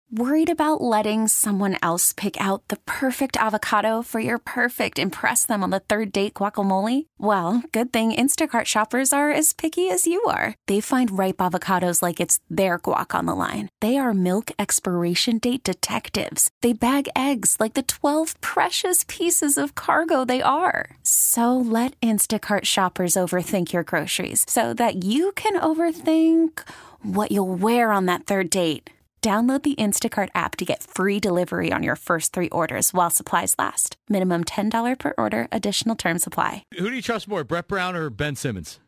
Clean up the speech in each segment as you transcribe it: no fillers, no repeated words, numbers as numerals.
Worried about letting someone else pick out the perfect avocado for your perfect impress them on the third date guacamole? Well, good thing Instacart shoppers are as picky as you are. They find ripe avocados like it's their guac on the line. They are milk expiration date detectives. They bag eggs like the 12 precious pieces of cargo they are. So let Instacart shoppers overthink your groceries so that you can overthink what you'll wear on that third date. Download the Instacart app to get free delivery on your first 3 orders while supplies last. Minimum $10 per order. Additional terms apply. Who do you trust more, Brett Brown or Ben Simmons?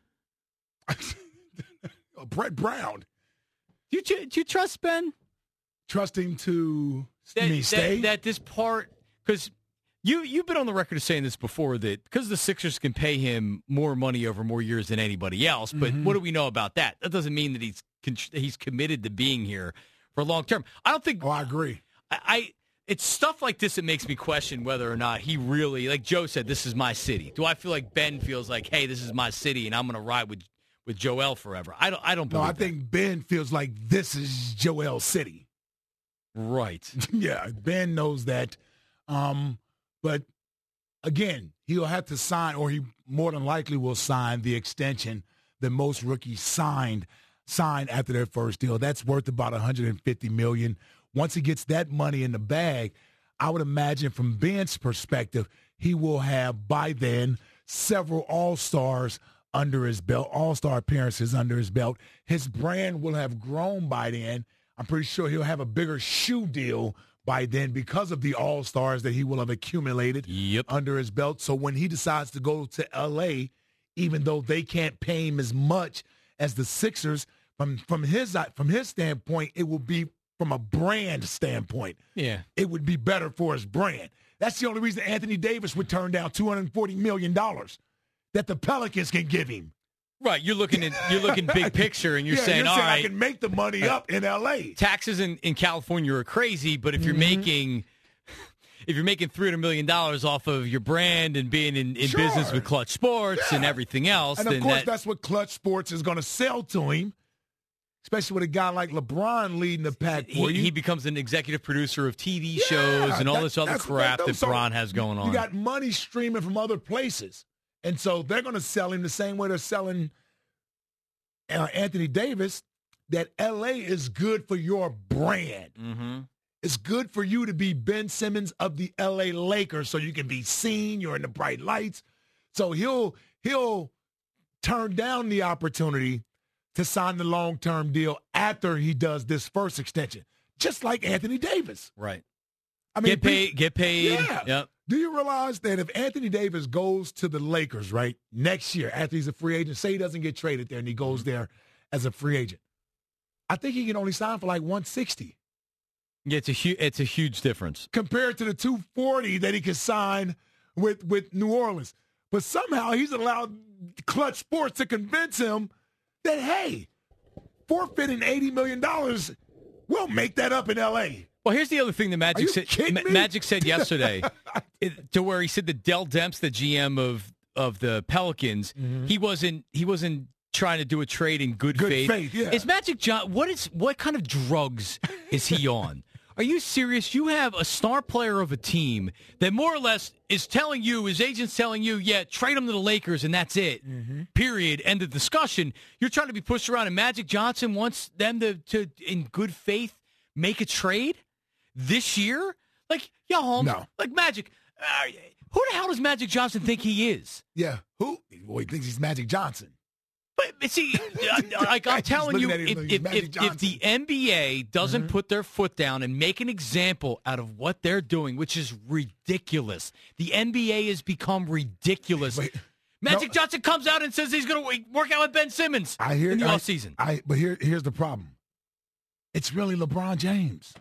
Brett Brown. Do you trust Ben? Trust him to stay? That this part, because you've been on the record of saying this before, that because the Sixers can pay him more money over more years than anybody else, but what do we know about that? That doesn't mean that he's committed to being here for long term. I don't think. Oh, I agree. It's stuff like this that makes me question whether or not he really, like Joe said, this is my city. Do I feel like Ben feels like, hey, this is my city, and I'm going to ride with Joel forever? I don't. No, I think Ben feels like this is Joel's city. Right. Yeah, Ben knows that. But again, he'll have to sign, or he more than likely will sign the extension that most rookies sign after their first deal. That's worth about $150 million. Once he gets that money in the bag, I would imagine from Ben's perspective, he will have by then several all-stars under his belt, all-star appearances under his belt. His brand will have grown by then. I'm pretty sure he'll have a bigger shoe deal by then because of the all-stars that he will have accumulated under his belt. So when he decides to go to L.A., even though they can't pay him as much as the Sixers, from his standpoint, it will be from a brand standpoint. Yeah. It would be better for his brand. That's the only reason Anthony Davis would turn down $240 million that the Pelicans can give him. Right. You're looking big picture, and you're saying, all right, I can make the money up in L.A. Taxes in California are crazy, but if you're making $300 million off of your brand and being in business with Clutch Sports and everything else, and of course that's what Clutch Sports is going to sell to him. Especially with a guy like LeBron leading the pack for you. He becomes an executive producer of TV shows and all this other crap that Bron has going on. You got money streaming from other places. And so they're going to sell him the same way they're selling Anthony Davis, that L.A. is good for your brand. Mm-hmm. It's good for you to be Ben Simmons of the L.A. Lakers so you can be seen. You're in the bright lights. So he'll turn down the opportunity to sign the long-term deal after he does this first extension, just like Anthony Davis. Right. I mean, get paid. Yeah. Yep. Do you realize that if Anthony Davis goes to the Lakers, right, next year after he's a free agent, say he doesn't get traded there and he goes there as a free agent, I think he can only sign for like $160. Yeah, it's a huge difference compared to the $240 that he could sign with New Orleans. But somehow he's allowed Clutch Sports to convince him that, hey, forfeiting $80 million, we'll make that up in L.A. Well, here's the other thing that Magic said yesterday, to where he said that Dell Demps, the GM of the Pelicans, he wasn't trying to do a trade in good faith. Yeah. Is Magic John? What kind of drugs is he on? Are you serious? You have a star player of a team that more or less is telling you, his agent's telling you, yeah, trade him to the Lakers and that's it. Mm-hmm. Period. End of discussion. You're trying to be pushed around, and Magic Johnson wants them to in good faith, make a trade this year? Like, yeah, Holmes. No. Like, Magic. Who the hell does Magic Johnson think he is? Yeah. Who? Well, he thinks he's Magic Johnson. But see, like I'm telling you, if the NBA doesn't put their foot down and make an example out of what they're doing, which is ridiculous, the NBA has become ridiculous. Magic Johnson comes out and says he's going to work out with Ben Simmons in the offseason. But here's the problem. It's really LeBron James.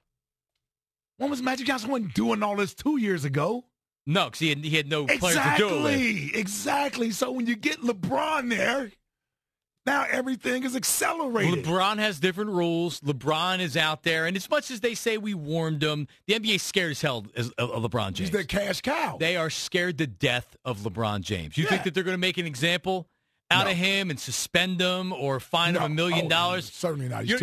When was Magic Johnson wasn't doing all this 2 years ago? No, because he had no players to do it with. Exactly. So when you get LeBron there, now everything is accelerated. LeBron has different rules. LeBron is out there. And as much as they say we warned them, the NBA is scared as hell of LeBron James. He's their cash cow. They are scared to death of LeBron James. You think that they're going to make an example out of him and suspend him or fine him $1 million? Certainly not.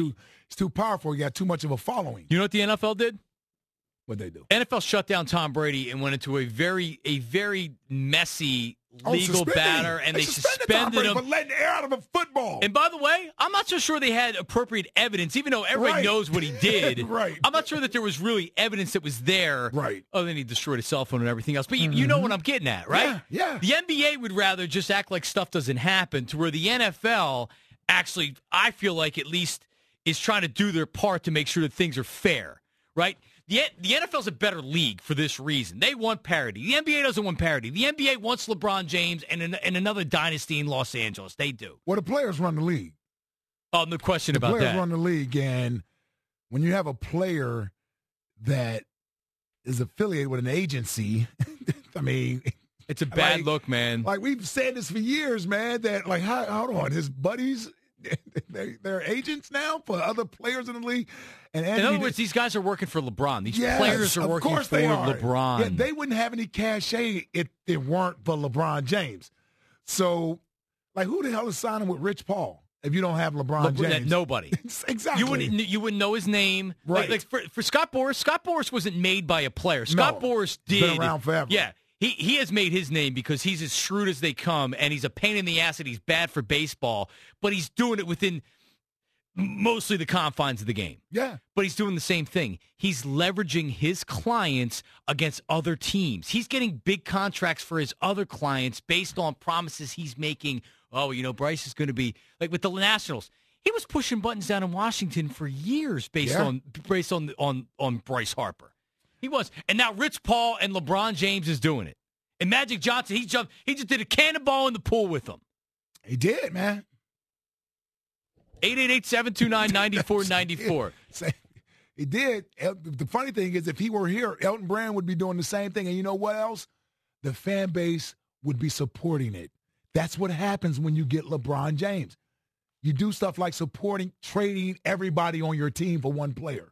He's too powerful. He got too much of a following. You know what the NFL did? What'd they do? NFL shut down Tom Brady and went into a very messy legal batter, and they suspended him for letting air out of a football. And by the way, I'm not so sure they had appropriate evidence, even though everybody knows what he did. Right. I'm not sure that there was really evidence that was there. Right. Oh, then he destroyed his cell phone and everything else. But you know what I'm getting at, right? Yeah. The NBA would rather just act like stuff doesn't happen, to where the NFL actually, I feel like at least, is trying to do their part to make sure that things are fair, right? The NFL's a better league for this reason. They want parity. The NBA doesn't want parity. The NBA wants LeBron James and another dynasty in Los Angeles. They do. Well, the players run the league. Oh, no question about that. The players run the league, and when you have a player that is affiliated with an agency, I mean, it's a bad look, man. Like, we've said this for years, man, that, like, hold on, his buddies, they're agents now for other players in the league. And in other words, these guys are working for LeBron. These players are working for LeBron. Yeah, they wouldn't have any cachet if it weren't for LeBron James. So, like, who the hell is signing with Rich Paul if you don't have LeBron James? Nobody. Exactly. You wouldn't know his name. Right. Like for Scott Boras wasn't made by a player. Scott Boras did. Been around forever. Yeah. He has made his name because he's as shrewd as they come, and he's a pain in the ass, and he's bad for baseball, but he's doing it within mostly the confines of the game. Yeah. But he's doing the same thing. He's leveraging his clients against other teams. He's getting big contracts for his other clients based on promises he's making. Oh, Bryce is going to be, like with the Nationals. He was pushing buttons down in Washington for years based on Bryce Harper. He was. And now Rich Paul and LeBron James is doing it. And Magic Johnson, he just did a cannonball in the pool with them. He did, man. 888-729-9494. He did. The funny thing is, if he were here, Elton Brand would be doing the same thing. And you know what else? The fan base would be supporting it. That's what happens when you get LeBron James. You do stuff like trading everybody on your team for one player.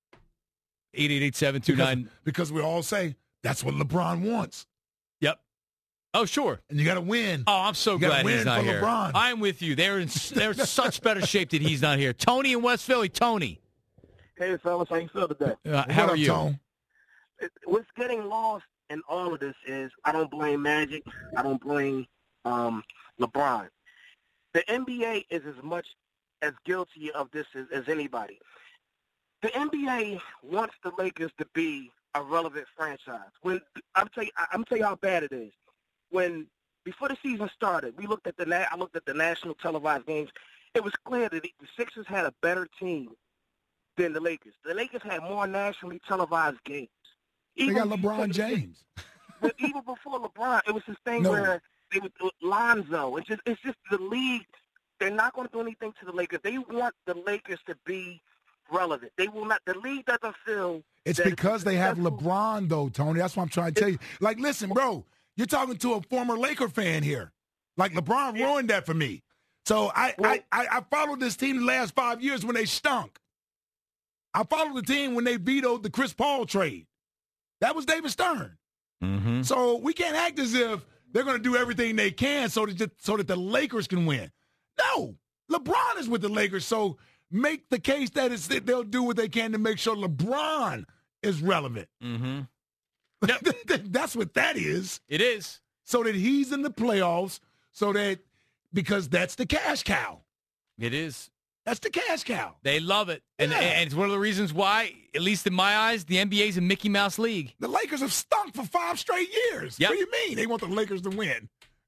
888-729. Because we all say, that's what LeBron wants. Yep. Oh, sure. And you got to win. Oh, I'm so glad he's not here. LeBron. I'm with you. They're in such better shape that he's not here. Tony in West Philly. Tony. Hey, fellas. How you feel today? How are you? Tone? What's getting lost in all of this is I don't blame Magic. I don't blame LeBron. The NBA is as much as guilty of this as anybody. The NBA wants the Lakers to be a relevant franchise. When I'm tell you how bad it is. When before the season started, I looked at the national televised games. It was clear that the Sixers had a better team than the Lakers. The Lakers had more nationally televised games. They got LeBron James. But even before LeBron, it was this thing where they would Lonzo. It's just the league. They're not going to do anything to the Lakers. They want the Lakers to be relevant. They will not. The league doesn't feel. It's because they have LeBron, though, Tony. That's what I'm trying to tell you. Like, listen, bro, you're talking to a former Laker fan here. Like, LeBron ruined that for me. So I followed this team the last 5 years when they stunk. I followed the team when they vetoed the Chris Paul trade. That was David Stern. Mm-hmm. So we can't act as if they're going to do everything they can so that the Lakers can win. No, LeBron is with the Lakers, so make the case that they'll do what they can to make sure LeBron is relevant. Mm-hmm. Yep. That's what that is. It is. So that he's in the playoffs, because that's the cash cow. It is. That's the cash cow. They love it. And it's one of the reasons why, at least in my eyes, the NBA's a Mickey Mouse league. The Lakers have stunk for 5 straight years. Yep. What do you mean? They want the Lakers to win.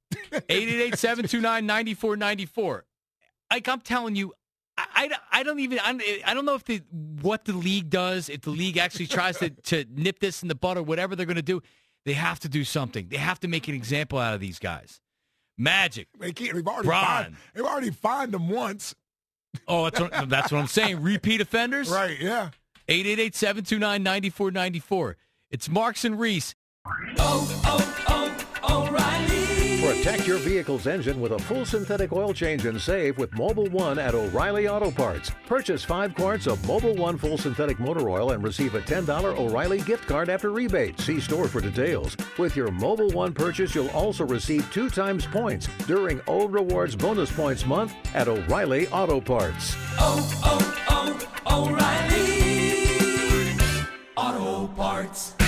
888-729-9494. Like I'm telling you, I don't know if what the league does, if the league actually tries to nip this in the bud or whatever they're going to do. They have to do something. They have to make an example out of these guys. Magic. They've already fined them once. Oh, that's what I'm saying. Repeat offenders? Right, yeah. 888-729-9494. It's Marks and Reese. O'Reilly. Protect your vehicle's engine with a full synthetic oil change and save with Mobil 1 at O'Reilly Auto Parts. Purchase 5 quarts of Mobil 1 full synthetic motor oil and receive a $10 O'Reilly gift card after rebate. See store for details. With your Mobil 1 purchase, you'll also receive 2 times points during O Rewards Bonus Points Month at O'Reilly Auto Parts. O'Reilly Auto Parts.